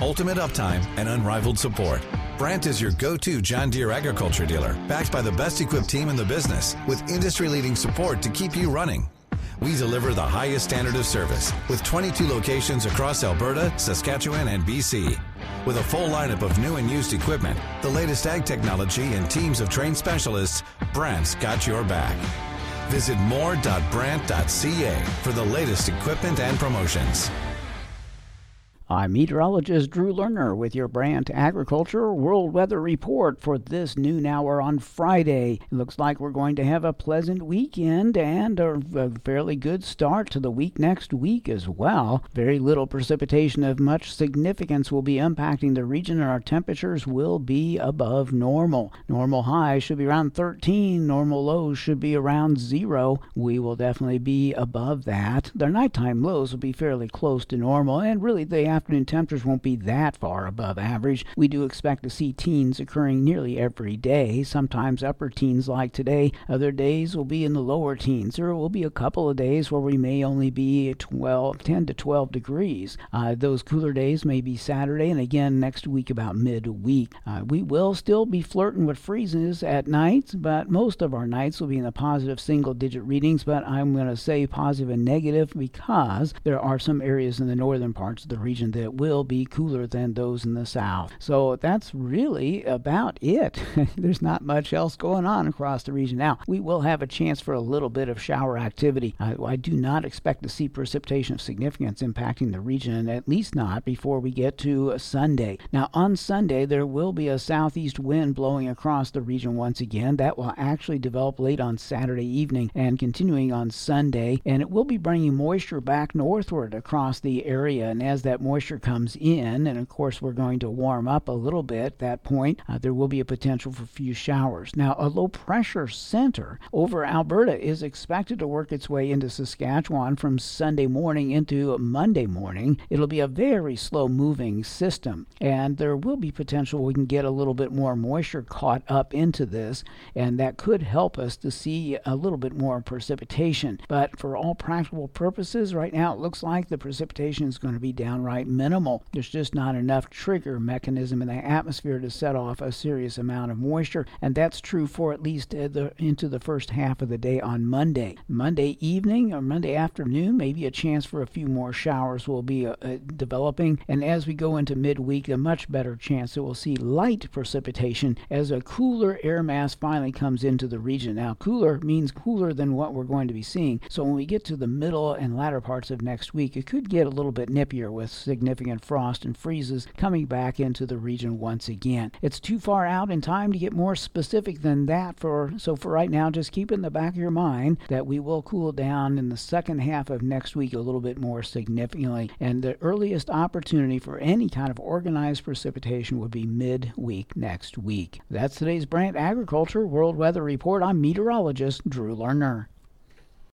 ultimate uptime, and unrivaled support. Brandt is your go-to John Deere agriculture dealer, backed by the best-equipped team in the business, with industry-leading support to keep you running. We deliver the highest standard of service, with 22 locations across Alberta, Saskatchewan, and BC. With a full lineup of new and used equipment, the latest ag technology, and teams of trained specialists, Brandt's got your back. Visit more.brandt.ca for the latest equipment and promotions. I'm meteorologist Drew Lerner with your Brandt Agriculture World Weather Report for this noon hour on Friday. It looks like we're going to have a pleasant weekend and a fairly good start to the week next week as well. Very little precipitation of much significance will be impacting the region, and our temperatures will be above normal. Normal highs should be around 13. Normal lows should be around 0. We will definitely be above that. The nighttime lows will be fairly close to normal, and really the afternoon temperatures won't be that far above average. We do expect to see teens occurring nearly every day, sometimes upper teens like today. Other days will be in the lower teens. There will be a couple of days where we may only be 10 to 12 degrees. Those cooler days may be Saturday and again next week about midweek. We will still be flirting with freezes at nights, but most of our nights will be in the positive single-digit readings, but I'm going to say positive and negative because there are some areas in the northern parts of the region that will be cooler than those in the south. So that's really about it. There's not much else going on across the region. Now, we will have a chance for a little bit of shower activity. I do not expect to see precipitation of significance impacting the region, at least not before we get to Sunday. Now, on Sunday, there will be a southeast wind blowing across the region once again. That will actually develop late on Saturday evening and continuing on Sunday, and it will be bringing moisture back northward across the area. And as that moisture comes in, and of course we're going to warm up a little bit at that point, there will be a potential for a few showers. Now, a low pressure center over Alberta is expected to work its way into Saskatchewan from Sunday morning into Monday morning. It'll be a very slow moving system, and there will be potential we can get a little bit more moisture caught up into this, and that could help us to see a little bit more precipitation. But for all practical purposes, right now it looks like the precipitation is going to be downright minimal. There's just not enough trigger mechanism in the atmosphere to set off a serious amount of moisture, and that's true for at least into the first half of the day on Monday. Monday evening or Monday afternoon, maybe a chance for a few more showers will be developing, and as we go into midweek, a much better chance that we'll see light precipitation as a cooler air mass finally comes into the region. Now, cooler means cooler than what we're going to be seeing, so when we get to the middle and latter parts of next week, it could get a little bit nippier with significant frost and freezes coming back into the region once again. It's too far out in time to get more specific than that, so for right now, just keep in the back of your mind that we will cool down in the second half of next week a little bit more significantly, and the earliest opportunity for any kind of organized precipitation would be midweek next week. That's today's Brandt Agriculture World Weather Report. I'm meteorologist Drew Lerner.